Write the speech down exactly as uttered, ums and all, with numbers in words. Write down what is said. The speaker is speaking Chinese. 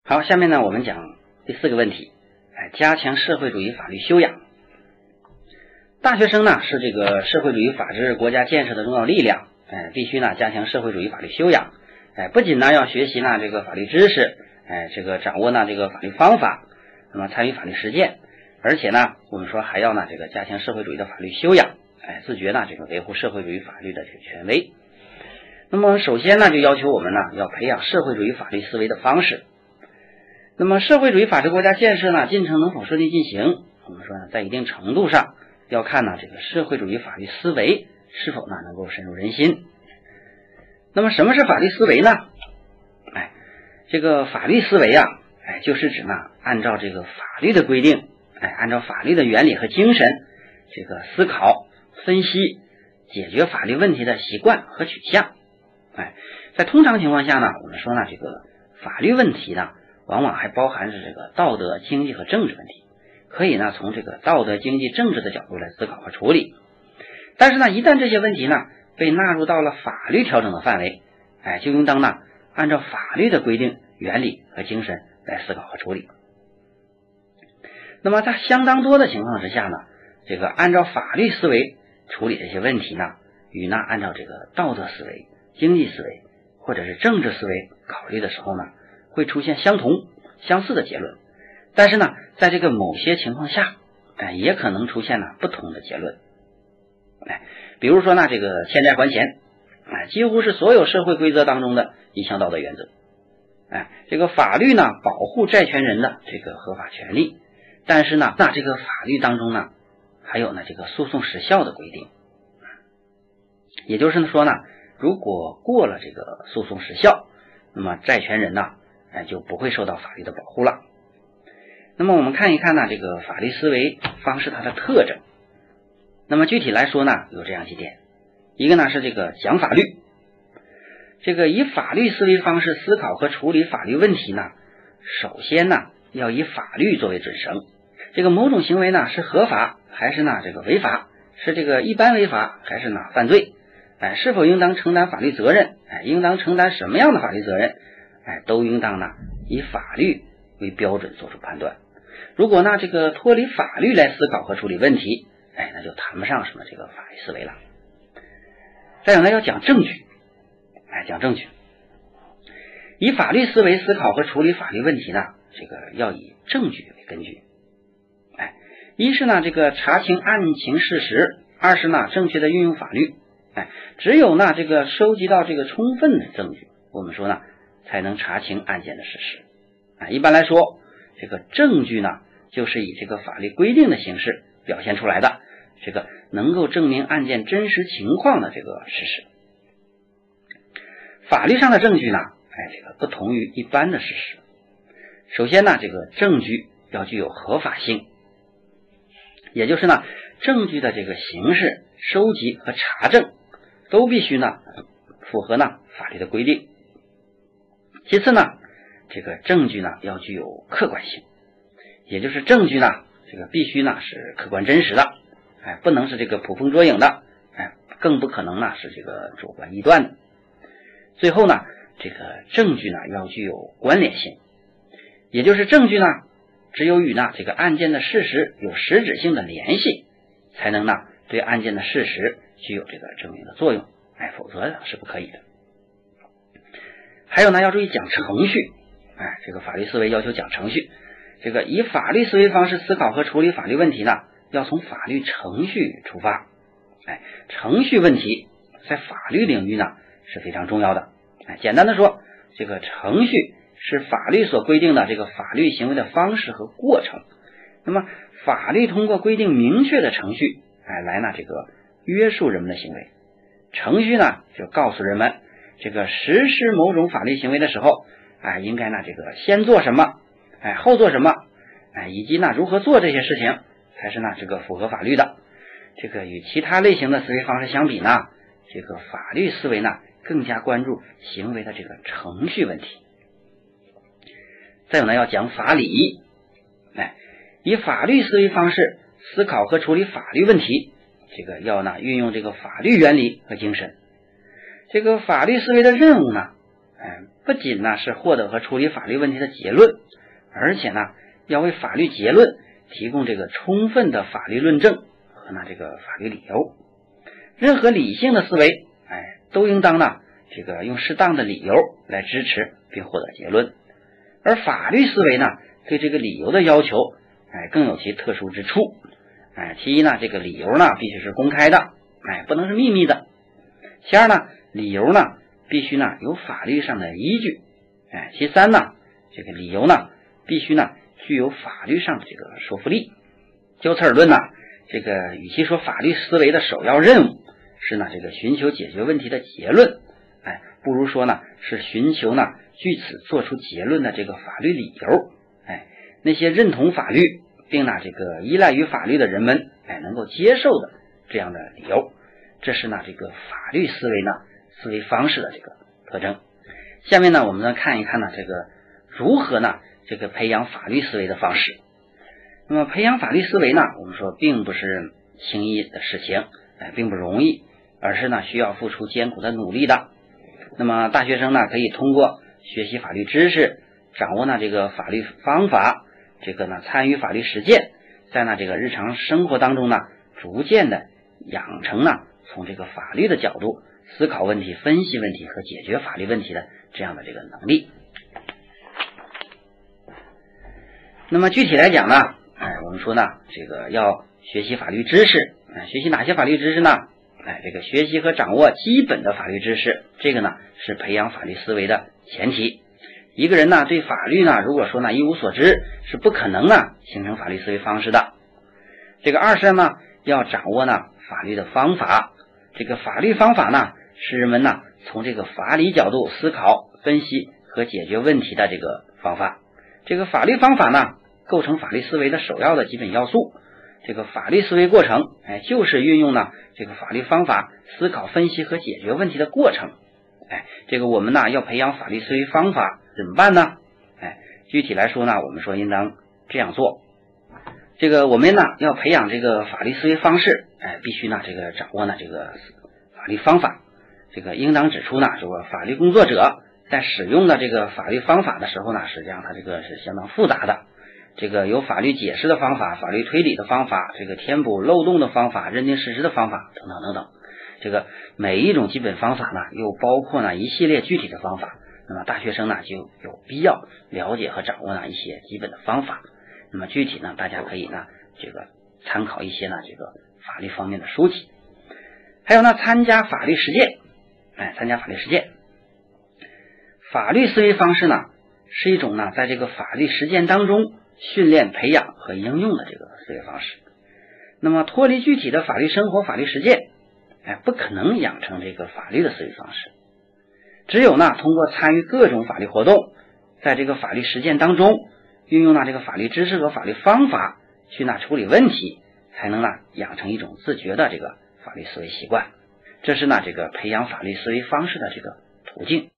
好，下面呢我们讲第四个问题，哎，加强社会主义法律修养。大学生呢是这个社会主义法治国家建设的重要力量，哎，必须呢加强社会主义法律修养。哎，不仅呢要学习呢这个法律知识，哎，这个掌握呢这个法律方法，那么参与法律实践，而且呢我们说还要呢这个加强社会主义的法律修养，哎，自觉呢这个维护社会主义法律的这个权威。那么首先呢就要求我们呢要培养社会主义法律思维的方式。那么社会主义法治国家建设呢进程能否顺利进行，我们说呢在一定程度上要看呢这个社会主义法律思维是否呢能够深入人心。那么什么是法律思维呢？哎，这个法律思维啊，哎，就是指呢按照这个法律的规定，哎，按照法律的原理和精神，这个思考、分析、解决法律问题的习惯和取向。哎，在通常情况下呢，我们说呢这个法律问题呢往往还包含着这个道德、经济和政治问题，可以呢从这个道德、经济、政治的角度来思考和处理。但是呢一旦这些问题呢被纳入到了法律调整的范围，哎，就应当呢按照法律的规定、原理和精神来思考和处理。那么在相当多的情况之下呢，这个按照法律思维处理这些问题呢，与呢按照这个道德思维、经济思维或者是政治思维考虑的时候呢，会出现相同相似的结论。但是呢在这个某些情况下，哎，也可能出现呢不同的结论。哎，比如说呢这个欠债还钱，哎，几乎是所有社会规则当中的一项道德原则。哎，这个法律呢保护债权人的这个合法权利，但是呢那这个法律当中呢还有呢这个诉讼时效的规定。也就是说呢，如果过了这个诉讼时效，那么债权人呢哎就不会受到法律的保护了。那么我们看一看呢这个法律思维方式它的特征。那么具体来说呢有这样几点。一个呢是这个讲法律，这个以法律思维方式思考和处理法律问题呢，首先呢要以法律作为准绳。这个某种行为呢是合法还是呢这个违法，是这个一般违法还是呢犯罪，哎，是否应当承担法律责任，哎，应当承担什么样的法律责任，哎，都应当呢以法律为标准做出判断。如果呢这个脱离法律来思考和处理问题，哎，那就谈不上什么这个法律思维了。再有呢要讲证据，哎，讲证据。以法律思维思考和处理法律问题呢，这个要以证据为根据。哎，一是呢这个查清案情事实，二是呢正确的运用法律。哎，只有呢这个收集到这个充分的证据，我们说呢才能查清案件的事实。啊，一般来说，这个证据呢就是以这个法律规定的形式表现出来的，这个能够证明案件真实情况的这个事实。法律上的证据呢，哎，这个不同于一般的事实。首先呢，这个证据要具有合法性，也就是呢，证据的这个形式、收集和查证都必须呢符合呢法律的规定。其次呢，这个证据呢要具有客观性，也就是证据呢这个必须呢是客观真实的，哎，不能是这个捕风捉影的，哎，更不可能呢是这个主观臆断的。最后呢，这个证据呢要具有关联性，也就是证据呢只有与呢这个案件的事实有实质性的联系，才能呢对案件的事实具有这个证明的作用，哎，否则是不可以的。还有呢要注意讲程序，哎，这个法律思维要求讲程序。这个以法律思维方式思考和处理法律问题呢，要从法律程序出发。哎，程序问题在法律领域呢是非常重要的。哎，简单的说，这个程序是法律所规定的这个法律行为的方式和过程。那么法律通过规定明确的程序，哎，来呢这个约束人们的行为。程序呢就告诉人们，这个实施某种法律行为的时候，哎，应该呢这个先做什么，哎，后做什么，哎，以及呢如何做这些事情才是呢这个符合法律的。这个与其他类型的思维方式相比呢，这个法律思维呢更加关注行为的这个程序问题。再有呢要讲法理，哎，以法律思维方式思考和处理法律问题，这个要呢运用这个法律原理和精神。这个法律思维的任务呢，哎， 不仅呢是获得和处理法律问题的结论，而且呢要为法律结论提供这个充分的法律论证和呢这个法律理由。任何理性的思维，哎，都应当呢这个用适当的理由来支持并获得结论。而法律思维呢，对这个理由的要求，哎，更有其特殊之处。哎，其一呢，这个理由呢必须是公开的，哎，不能是秘密的。其二呢，理由呢必须呢有法律上的依据。哎，其三呢，这个理由呢必须呢具有法律上的这个说服力。就此而论呢，这个与其说法律思维的首要任务是呢这个寻求解决问题的结论，哎，不如说呢是寻求呢据此做出结论的这个法律理由。哎，那些认同法律并呢这个依赖于法律的人们，哎，能够接受的这样的理由，这是呢这个法律思维呢思维方式的这个特征。下面呢我们再看一看呢这个如何呢这个培养法律思维的方式。那么培养法律思维呢，我们说并不是轻易的事情，哎，并不容易，而是呢需要付出艰苦的努力的。那么大学生呢可以通过学习法律知识，掌握呢这个法律方法，这个呢参与法律实践，在呢这个日常生活当中呢逐渐的养成呢从这个法律的角度思考问题、分析问题和解决法律问题的这样的这个能力。那么具体来讲呢，哎，我们说呢这个要学习法律知识，哎，学习哪些法律知识呢？哎，这个学习和掌握基本的法律知识，这个呢是培养法律思维的前提。一个人呢对法律呢如果说呢一无所知，是不可能呢形成法律思维方式的。这个二是呢要掌握呢法律的方法，这个法律方法呢是人们呢从这个法理角度思考、分析和解决问题的这个方法。这个法律方法呢构成法律思维的首要的基本要素。这个法律思维过程，哎，就是运用呢这个法律方法思考、分析和解决问题的过程。哎，这个我们呢要培养法律思维方法怎么办呢？哎，具体来说呢，我们说应当这样做。这个我们呢要培养这个法律思维方式，哎，必须呢这个掌握呢这个法律方法。这个应当指出呢，这个法律工作者在使用的这个法律方法的时候呢，实际上它这个是相当复杂的。这个有法律解释的方法、法律推理的方法、这个填补漏洞的方法、认定事实的方法等等等等。这个每一种基本方法呢，又包括呢一系列具体的方法。那么大学生呢就有必要了解和掌握呢一些基本的方法。那么具体呢，大家可以呢这个参考一些呢这个法律方面的书籍。还有呢，参加法律实践，哎，参加法律实践。法律思维方式呢是一种呢在这个法律实践当中训练、培养和应用的这个思维方式。那么脱离具体的法律生活、法律实践，哎，不可能养成这个法律的思维方式。只有呢通过参与各种法律活动，在这个法律实践当中运用呢这个法律知识和法律方法去呢处理问题，才能呢养成一种自觉的这个法律思维习惯。这是呢这个培养法律思维方式的这个途径。